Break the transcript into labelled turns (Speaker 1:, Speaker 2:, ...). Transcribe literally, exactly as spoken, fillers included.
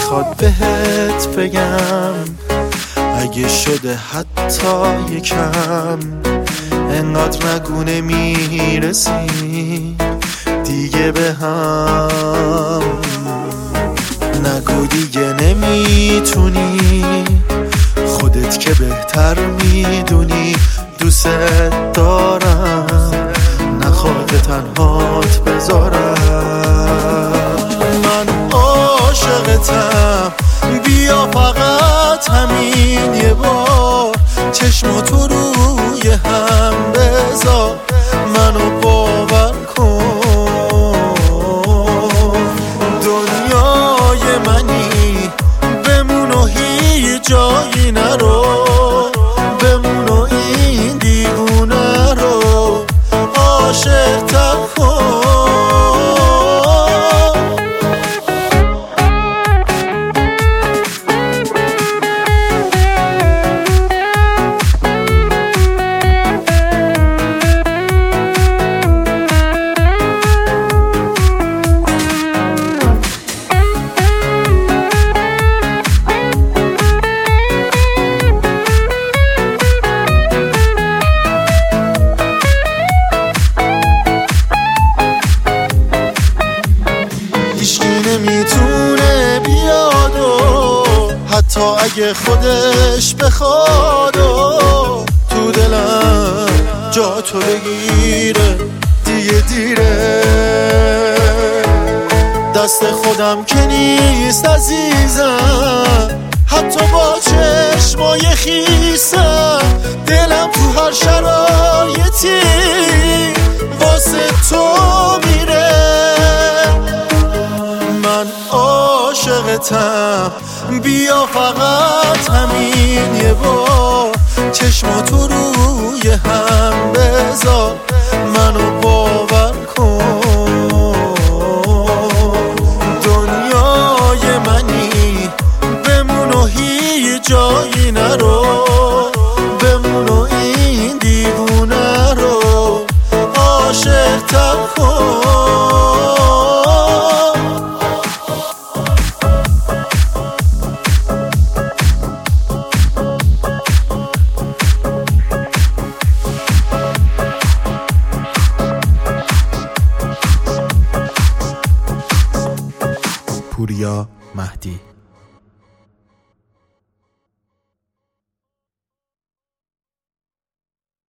Speaker 1: میخواد بهت بگم اگه شده حتی یکم انقدر نگونه میرسی دیگه به هم. نگو دیگه نمیتونی، خودت که بهتر میدونی. دوست دارم نخواد تنهات بذارم. من عاشقتم، بیا فقط همین یه بار چشماتو روی هم بذار، منو باور کن. دنیای منی، بمون و هیچ جایی نرو، بمون و این دیوونه رو عاشق‌تر کن. نمیتونه بیاد و حتی اگه خودش بخواد و تو دلم جا تو بگیره دیگه دیره. دست خودم که نیست عزیزم، حتی با چشمای خیسم دلم تو هر شرایطی واسه تو میره. من عاشقتم، بیا فقط همین یه بار چشماتو روی هم بذار، منو باور کن. دنیای منی، بمون و هیچ جایی نرو، بمون و این دیوونه رو عاشق‌تر کن. پوریا مهدی.